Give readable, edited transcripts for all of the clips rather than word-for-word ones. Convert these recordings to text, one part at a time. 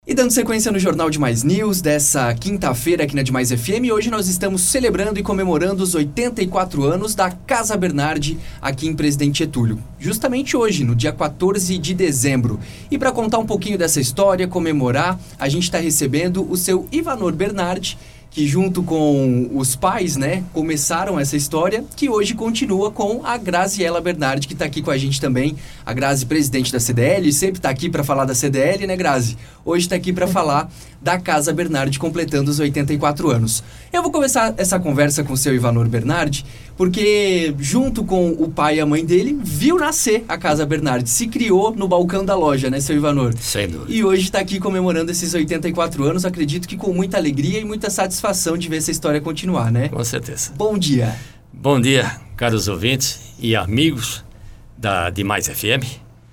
E dando sequência no Jornal Demais News dessa quinta-feira aqui na Demais FM, hoje nós estamos celebrando e comemorando os 84 anos da Casa Bernardi aqui em Presidente Getúlio. Justamente hoje, no dia 14 de dezembro. E para contar um pouquinho dessa história, comemorar, a gente está recebendo o seu Ivanor Bernardi, que junto com os pais, começaram essa história, que hoje continua com a Graziela Bernardi, que está aqui com a gente também. A Grazi, presidente da CDL, sempre está aqui para falar da CDL, né, Grazi? Hoje está aqui para falar da Casa Bernardi, completando os 84 anos. Eu vou começar essa conversa com o seu Ivanor Bernardi, porque junto com o pai e a mãe dele, viu nascer a Casa Bernardi, se criou no balcão da loja, né, seu Ivanor? Sem dúvida. E hoje está aqui comemorando esses 84 anos, acredito que com muita alegria e muita satisfação de ver essa história continuar, né? Com certeza. Bom dia. Bom dia, caros ouvintes e amigos da Demais FM.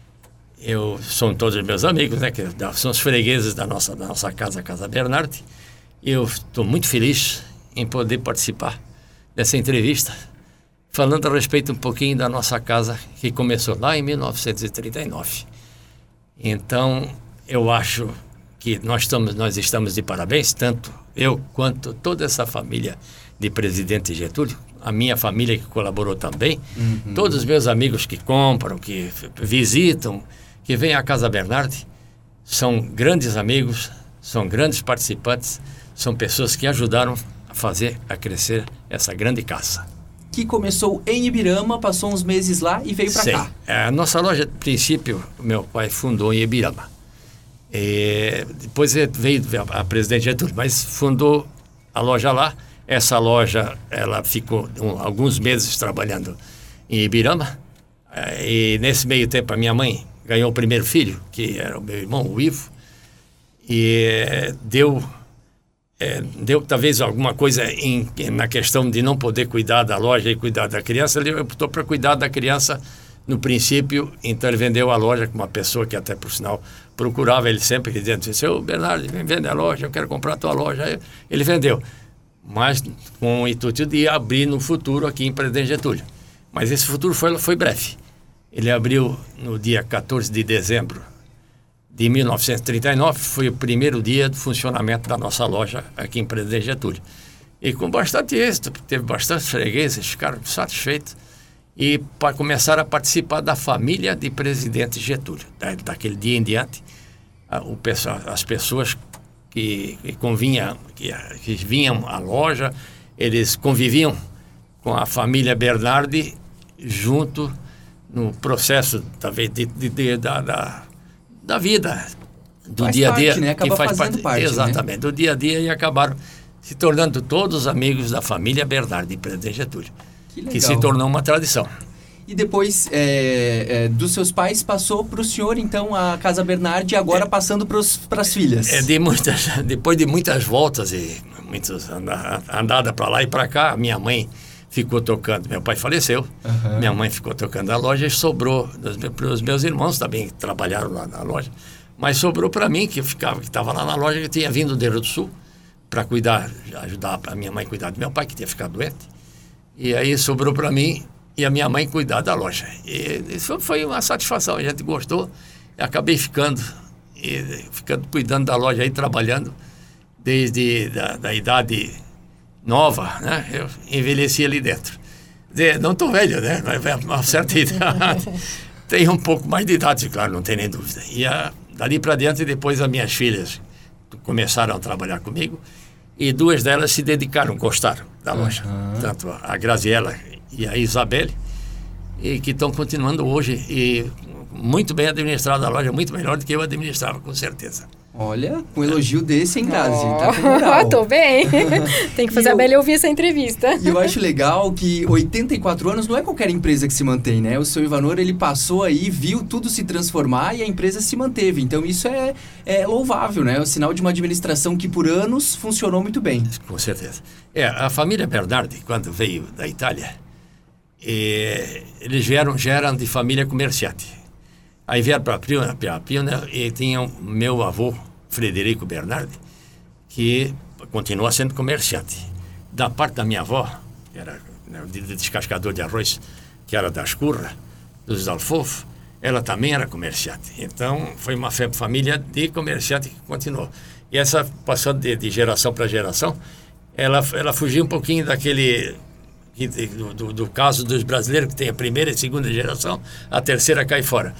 São todos meus amigos, que são os fregueses da nossa casa, Casa Bernardi. E eu estou muito feliz em poder participar dessa entrevista, falando a respeito um pouquinho da nossa casa, que começou lá em 1939. Então, eu acho que nós estamos de parabéns, tanto eu quanto toda essa família de Presidente Getúlio, a minha família que colaborou também, todos os meus amigos que compram, que visitam, que vêm à Casa Bernardi, são grandes amigos, são grandes participantes, são pessoas que ajudaram a crescer essa grande casa. Que começou em Ibirama, passou uns meses lá e veio para cá. A nossa loja, de princípio, meu pai fundou em Ibirama. Depois veio a Presidente Getúlio, mas fundou a loja lá. Essa loja, ela ficou alguns meses trabalhando em Ibirama. E nesse meio tempo, a minha mãe ganhou o primeiro filho, que era o meu irmão, o Ivo. E deu talvez alguma coisa na questão de não poder cuidar da loja e cuidar da criança. Ele optou para cuidar da criança no princípio, então ele vendeu a loja com uma pessoa que até, por sinal, procurava ele sempre, dizendo: seu Bernardo, vem vender a loja, eu quero comprar a tua loja. Ele vendeu, mas com o intuito de abrir no futuro aqui em Presidente Getúlio. Mas esse futuro foi breve. Ele abriu no dia 14 de dezembro de 1939, foi o primeiro dia do funcionamento da nossa loja aqui em Presidente Getúlio. E com bastante êxito, teve bastante fregueses, ficaram satisfeitos e começaram a participar da família de Presidente Getúlio. Daquele dia em diante, as pessoas que vinham à loja, eles conviviam com a família Bernardi junto no processo talvez da vida, do faz dia a dia, parte, né? Acaba que faz fazendo parte, exatamente, né? do dia a dia, e acabaram se tornando todos amigos da família Bernardi de Presidente Getúlio, que se tornou uma tradição. E depois dos seus pais passou para o senhor, então, a Casa Bernardi, agora passando para as filhas. Depois de muitas voltas e muitas andadas para lá e para cá, minha mãe ficou tocando. Meu pai faleceu, minha mãe ficou tocando a loja e sobrou para os meus irmãos também, que trabalharam lá na loja. Mas sobrou para mim, que estava lá na loja, que tinha vindo do Rio do Sul para ajudar a minha mãe a cuidar do meu pai, que tinha ficado doente. E aí sobrou para mim e a minha mãe cuidar da loja. E isso foi uma satisfação, a gente gostou. E acabei ficando cuidando da loja aí, trabalhando desde da idade nova, né? Eu envelheci ali dentro. Não estou velho, né? Mas uma certa idade. Tenho um pouco mais de idade, claro, não tem nem dúvida. E dali para diante, depois as minhas filhas começaram a trabalhar comigo e duas delas se dedicaram, gostaram da loja. Tanto a Graziela e a Isabelle, e que estão continuando hoje e muito bem administrada a loja, muito melhor do que eu administrava, com certeza. Olha, um elogio desse, hein, Grazi? Tá com moral. Tô bem. Tem que fazer a Bela ouvir essa entrevista. E eu acho legal que 84 anos não é qualquer empresa que se mantém, né? O seu Ivanor, ele passou aí, viu tudo se transformar e a empresa se manteve. Então isso é louvável, né? É o sinal de uma administração que por anos funcionou muito bem. Com certeza. A família Bernardi, quando veio da Itália, eles já eram de família comerciante. Aí vieram para a Piona e tinham meu avô, Frederico Bernardi, que continua sendo comerciante. Da parte da minha avó, que era de descascador de arroz, que era das Curras, dos Alfofo, ela também era comerciante. Então, foi uma família de comerciante que continuou. E essa, passando de geração para geração, ela fugiu um pouquinho daquele... Do caso dos brasileiros, que tem a primeira e segunda geração, a terceira cai fora.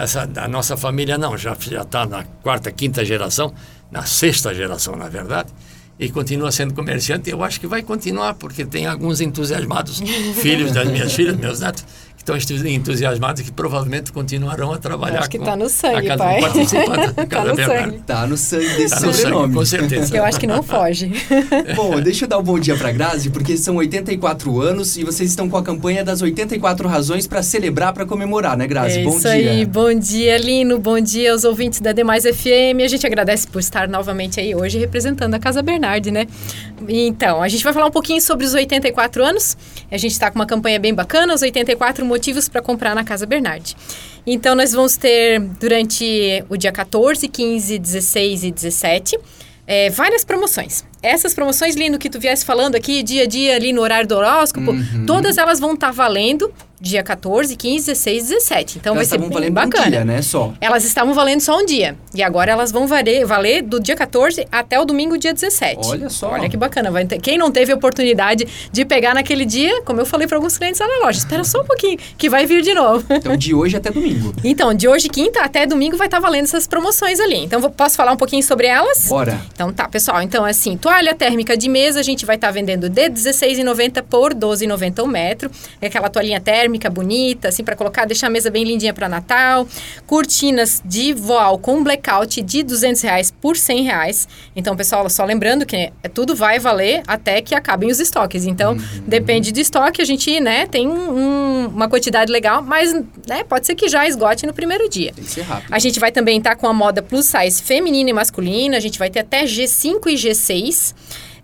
A nossa família não, já está na quarta, quinta geração, na sexta geração, na verdade, e continua sendo comerciante. Eu acho que vai continuar, porque tem alguns entusiasmados, filhos das minhas filhas, meus netos, que estão entusiasmados e que provavelmente continuarão a trabalhar. Acho que está no sangue, a pai. Está no sangue. Está no sangue desse sobrenome. sobrenome. Com certeza. Eu acho que não foge. Bom, deixa eu dar um bom dia para Grazi, porque são 84 anos e vocês estão com a campanha das 84 razões para celebrar, para comemorar, né, Grazi? É bom isso dia. Aí, bom dia, Lino, bom dia aos ouvintes da Demais FM. A gente agradece por estar novamente aí hoje representando a Casa Bernardi, né? Então, a gente vai falar um pouquinho sobre os 84 anos. A gente está com uma campanha bem bacana, os 84 motivos para comprar na Casa Bernardi. Então, nós vamos ter durante o dia 14, 15, 16 e 17 várias promoções. Essas promoções, Lino, que tu viesse falando aqui, dia a dia, ali no horário do horóscopo, todas elas vão estar valendo dia 14, 15, 16 e 17. Então, vai ser bem bacana. Um dia, né? Só. Elas estavam valendo só um dia. E agora elas vão valer do dia 14 até o domingo, dia 17. Olha só. Olha que bacana. Quem não teve a oportunidade de pegar naquele dia, como eu falei para alguns clientes lá na loja, espera só um pouquinho, que vai vir de novo. Então, de hoje até domingo. Então, de hoje, quinta, até domingo, vai estar valendo essas promoções ali. Então, posso falar um pouquinho sobre elas? Bora. Então, tá, pessoal. Então, assim, toalha térmica de mesa, a gente vai estar vendendo de R$16,90 por R$12,90 o metro. É aquela toalhinha térmica bonita, assim, para colocar, deixar a mesa bem lindinha para Natal. Cortinas de voal com blackout de R$200 por R$100. Então, pessoal, só lembrando que tudo vai valer até que acabem os estoques. Então, depende do estoque, a gente, né, tem uma quantidade legal, mas, né, pode ser que já esgote no primeiro dia. Tem que ser rápido. A gente vai também estar com a moda plus size feminina e masculina, a gente vai ter até G5 e G6.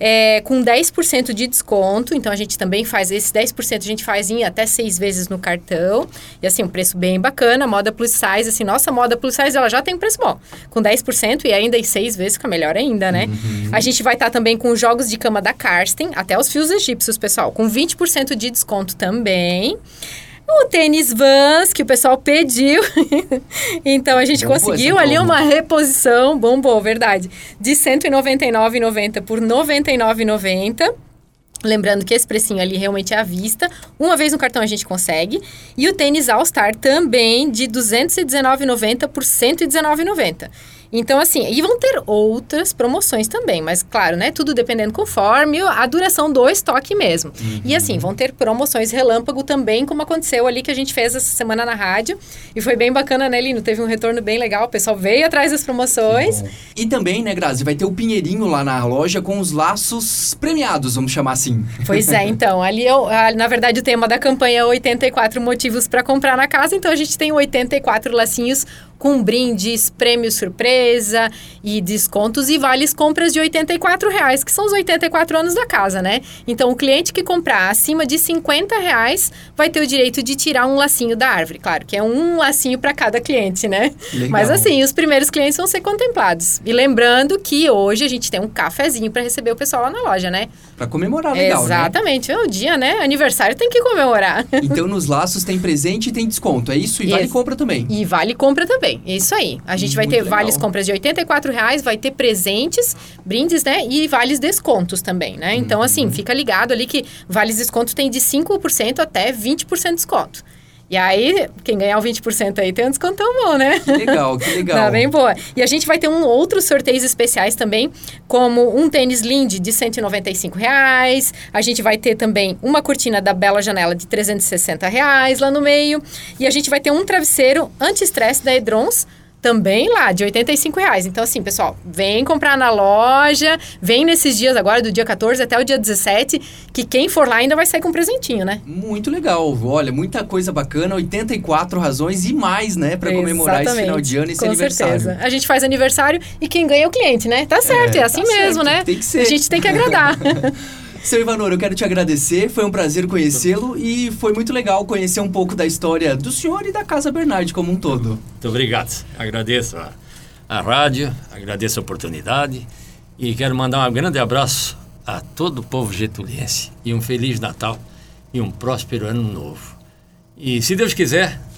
Com 10% de desconto, então a gente também faz esse 10%, a gente faz em até 6 vezes no cartão, e assim, um preço bem bacana, moda plus size, assim, nossa moda plus size, ela já tem um preço bom, com 10% e ainda em 6 vezes, fica melhor ainda, né? A gente vai estar também com os jogos de cama da Karsten, até os fios egípcios, pessoal, com 20% de desconto também. O tênis Vans, que o pessoal pediu. Então, a gente conseguiu ali uma reposição, bombou, verdade, de R$199,90 por R$99,90. Lembrando que esse precinho ali realmente é à vista. Uma vez no cartão a gente consegue. E o tênis All Star também de R$219,90 por R$119,90. Então, assim, e vão ter outras promoções também, mas claro, né, tudo dependendo conforme a duração do estoque mesmo. E assim, vão ter promoções relâmpago também, como aconteceu ali que a gente fez essa semana na rádio, e foi bem bacana, né, Lino? Teve um retorno bem legal, o pessoal veio atrás das promoções. E também, né, Grazi, vai ter o Pinheirinho lá na loja com os laços premiados, vamos chamar assim. Pois é, então, ali na verdade o tema da campanha é 84 motivos para comprar na casa, então a gente tem 84 lacinhos com brindes, prêmio surpresa e descontos e vales compras de R$84, que são os 84 anos da casa, né? Então, o cliente que comprar acima de R$50 vai ter o direito de tirar um lacinho da árvore. Claro que é um lacinho para cada cliente, né? Legal. Mas assim, os primeiros clientes vão ser contemplados. E lembrando que hoje a gente tem um cafezinho para receber o pessoal lá na loja, né? Para comemorar, legal, exatamente. É o dia, né? Aniversário tem que comemorar. Então, nos laços tem presente e tem desconto, é isso? E vale compra também. E vale compra também. Isso aí. A gente vai ter vales compras de R$84, vai ter presentes, brindes, né? E vales descontos também, né? Então, assim, fica ligado ali que vales desconto tem de 5% até 20% de desconto. E aí, quem ganhar o 20% aí tem um descontão bom, né? Que legal, que legal. Tá bem boa. E a gente vai ter outros sorteios especiais também, como um tênis Lindy de R$195. A gente vai ter também uma cortina da Bela Janela de R$360 lá no meio. E a gente vai ter um travesseiro anti-estresse da Edrons, também lá, de R$85. Então, assim, pessoal, vem comprar na loja, vem nesses dias agora, do dia 14 até o dia 17, que quem for lá ainda vai sair com um presentinho, né? Muito legal. Olha, muita coisa bacana, 84 razões e mais, né? Pra comemorar esse final de ano e esse aniversário. Com certeza. A gente faz aniversário e quem ganha é o cliente, né? Tá certo, é assim mesmo, né? Tem que ser. A gente tem que agradar. Seu Ivanor, eu quero te agradecer, foi um prazer conhecê-lo e foi muito legal conhecer um pouco da história do senhor e da Casa Bernardi como um todo. Muito obrigado. Agradeço a rádio, agradeço a oportunidade e quero mandar um grande abraço a todo o povo getuliense e um Feliz Natal e um próspero Ano Novo. E se Deus quiser,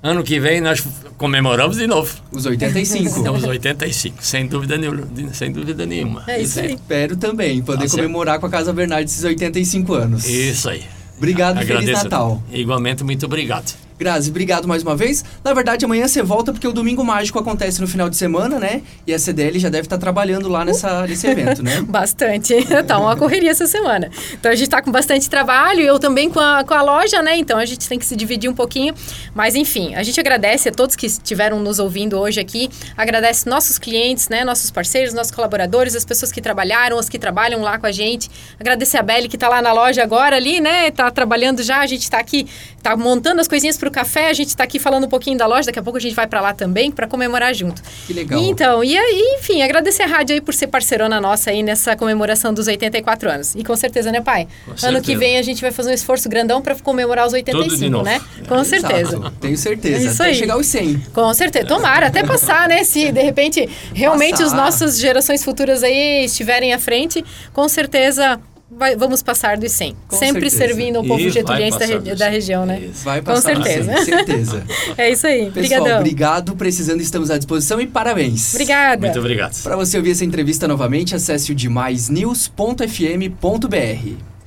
Ano que vem nós comemoramos de novo. Os 85. Então, os 85, sem dúvida nenhuma. É isso aí. Espero também poder comemorar com a Casa Bernardi esses 85 anos. Isso aí. Obrigado e Feliz Natal. Igualmente, muito obrigado. Grazi, obrigado mais uma vez. Na verdade, amanhã você volta porque o Domingo Mágico acontece no final de semana, né? E a CDL já deve estar trabalhando lá nesse evento, né? Bastante. Tá uma correria essa semana. Então, a gente tá com bastante trabalho, eu também com a loja, né? Então, a gente tem que se dividir um pouquinho. Mas, enfim, a gente agradece a todos que estiveram nos ouvindo hoje aqui. Agradece nossos clientes, né? Nossos parceiros, nossos colaboradores, as pessoas que trabalharam, as que trabalham lá com a gente. Agradecer a Beli, que tá lá na loja agora ali, né? Tá trabalhando já, a gente tá aqui, tá montando as coisinhas pro café, a gente está aqui falando um pouquinho da loja, daqui a pouco a gente vai para lá também para comemorar junto. Que legal. Então, e aí, enfim, agradecer a rádio aí por ser parceirona nossa aí nessa comemoração dos 84 anos. E com certeza, né, pai? Com ano certeza. Que vem a gente vai fazer um esforço grandão para comemorar os 85, tudo de novo. né? Com certeza. Exato. Tenho certeza. Isso até aí. chegar aos 100. Com certeza. Tomara, até passar, né? Se de repente realmente as nossas gerações futuras aí estiverem à frente, com certeza vamos passar dos 100. Com sempre certeza. servindo ao povo getuliense da região, né? Isso. Vai passar Com certeza. com certeza. É isso aí. Pessoal, Obrigadão. obrigado. Precisando, estamos à disposição e parabéns. Obrigada. Muito obrigado. Para você ouvir essa entrevista novamente, acesse o demaisnews.fm.br.